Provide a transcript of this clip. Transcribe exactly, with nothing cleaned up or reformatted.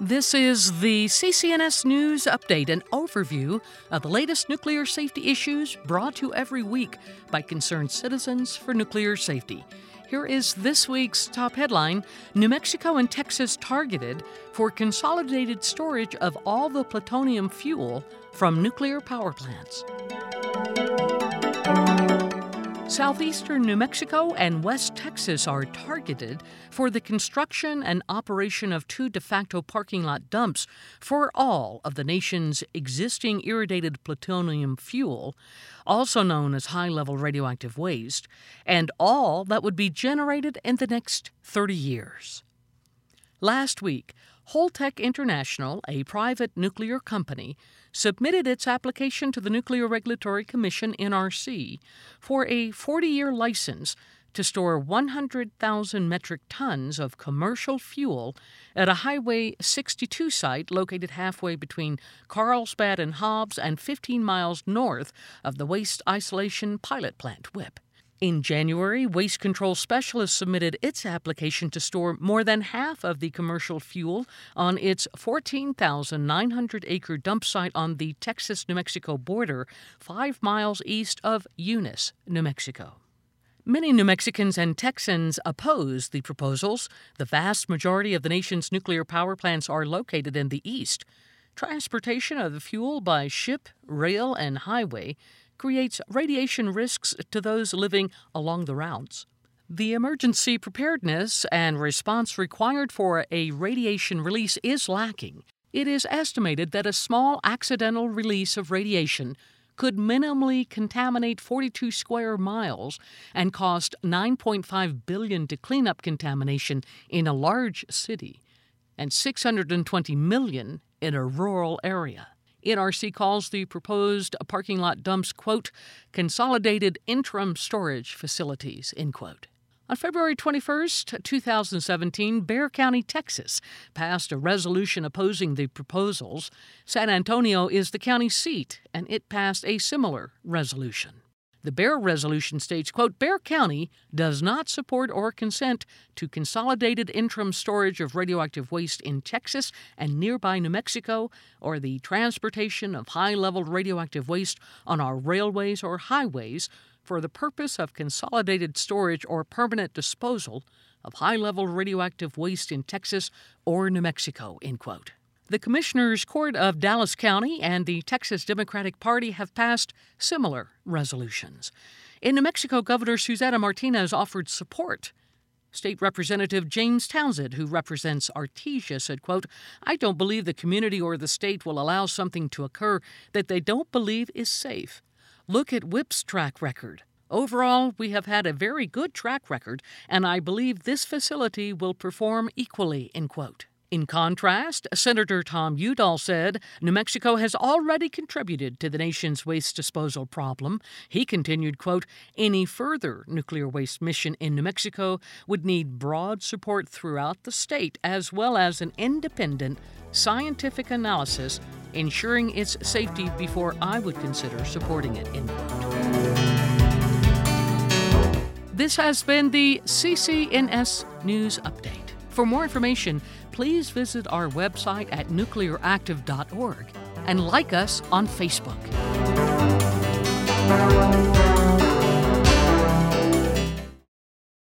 This is the C C N S News Update, an overview of the latest nuclear safety issues brought to you every week by concerned citizens for nuclear safety. Here is this week's top headline: New Mexico and Texas targeted for consolidated storage of all the plutonium fuel from nuclear power plants. Southeastern New Mexico and West Texas are targeted for the construction and operation of two de facto parking lot dumps for all of the nation's existing irradiated plutonium fuel, also known as high-level radioactive waste, and all that would be generated in the next thirty years. Last week, Holtec International, a private nuclear company, submitted its application to the Nuclear Regulatory Commission, N R C, for a forty-year license to store one hundred thousand metric tons of commercial fuel at a Highway sixty-two site located halfway between Carlsbad and Hobbs and fifteen miles north of the Waste Isolation Pilot Plant, W I P. In January, Waste Control Specialists submitted its application to store more than half of the commercial fuel on its fourteen thousand nine hundred acre dump site on the Texas-New Mexico border, five miles east of Eunice, New Mexico. Many New Mexicans and Texans oppose the proposals. The vast majority of the nation's nuclear power plants are located in the east. Transportation of the fuel by ship, rail, and highway creates radiation risks to those living along the routes. The emergency preparedness and response required for a radiation release is lacking. It is estimated that a small accidental release of radiation could minimally contaminate forty-two square miles and cost nine point five billion dollars to clean up contamination in a large city and six hundred twenty million dollars in a rural area. N R C calls the proposed parking lot dumps, quote, consolidated interim storage facilities, end quote. On February twenty-first, twenty seventeen, Bexar County, Texas, passed a resolution opposing the proposals. San Antonio is the county seat, and it passed a similar resolution. The Bexar resolution states, quote, Bexar County does not support or consent to consolidated interim storage of radioactive waste in Texas and nearby New Mexico, or the transportation of high-level radioactive waste on our railways or highways for the purpose of consolidated storage or permanent disposal of high-level radioactive waste in Texas or New Mexico, end quote. The Commissioners Court of Dallas County and the Texas Democratic Party have passed similar resolutions. In New Mexico, Governor Susana Martinez offered support. State Representative James Townsend, who represents Artesia, said, quote, I don't believe the community or the state will allow something to occur that they don't believe is safe. Look at W I P's track record. Overall, we have had a very good track record, and I believe this facility will perform equally, end quote. In contrast, Senator Tom Udall said New Mexico has already contributed to the nation's waste disposal problem. He continued, quote, any further nuclear waste mission in New Mexico would need broad support throughout the state, as well as an independent scientific analysis ensuring its safety before I would consider supporting it, end quote. This has been the C C N S News Update. For more information, please visit our website at nuclear active dot org and like us on Facebook.